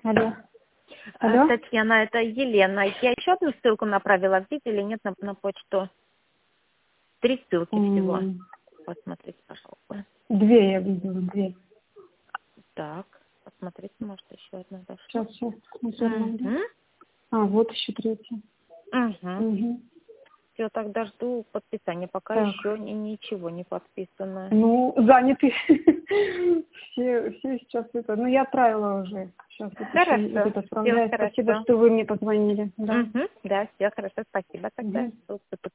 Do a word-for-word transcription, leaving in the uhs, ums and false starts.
Алло. А, Алло. Татьяна, это Елена. Я еще одну ссылку направила. Видите или нет на, на почту? Три ссылки всего. М, Посмотрите, пожалуйста. Две я видела, две. Так, посмотрите, может, еще одна дошла. Сейчас, сейчас, смотрю, найду. Угу. А, вот еще третья. Угу. Угу. Все, тогда жду подписания. Пока Так, еще ни- ничего не подписано. ну, заняты. Все, все сейчас это. Ну, я отправила уже. Сейчас вот еще Хорошо, этот все отправляю. Спасибо, хорошо. что вы мне позвонили. Да. Угу. Да, все хорошо, спасибо тогда. Мгм. Что